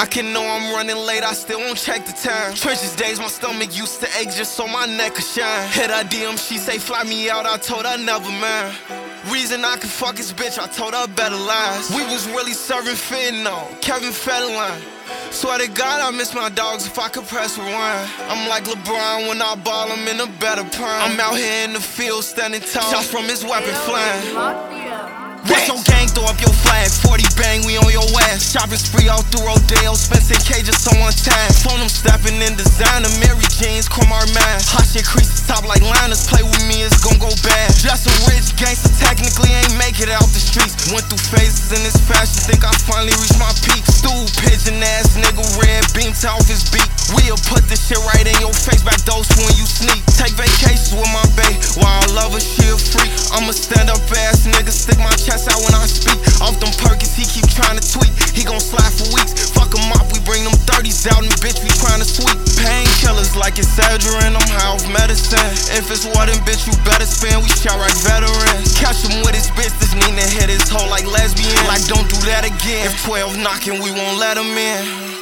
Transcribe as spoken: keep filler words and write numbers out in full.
I can know I'm running late, I still won't check the time. Trenches days, my stomach used to ache just so my neck could shine. Hit her D M, she say fly me out, I told her never mind. Reason I could fuck his bitch, I told her better lies. We was really serving fentanyl, Kevin Federline. Swear to God, I miss my dogs if I could press rewind. I'm like LeBron when I ball, I'm in a better prime. I'm out here in the field standing tall, shots from his weapon flying. What's your gang, throw up your flag, forty bang, we on your ass. Shopping spree all through Rodeo, Spencer K just on one time. Phone them stepping in designer, Mary Jeans, Cromar man. Hot shit creases top like liners, play with me, it's gon' go bad. Just a rich gangster, technically ain't make it out the streets. Went through phases in this fashion, think I finally reached my peak. Stool pigeon ass nigga, red beams off his beak. We'll put this shit right in your face, back those when you sneak. Take vacations with my bae, while I love her, she a freak. I'm a stand up ass nigga, stick my chest out when I speak. Off them Perkins, he keep trying to tweak. He gon' slide for weeks. Fuck him up, we bring them thirties out, and bitch, we trying to sweep. Painkillers like Excedrin, I'm high off medicine. If it's water, bitch, you better spend. We shot right veterans. Catch him with his bitch, this Nina hit his hoe like lesbian. Like, don't do that again. If twelve knocking, we won't let him in.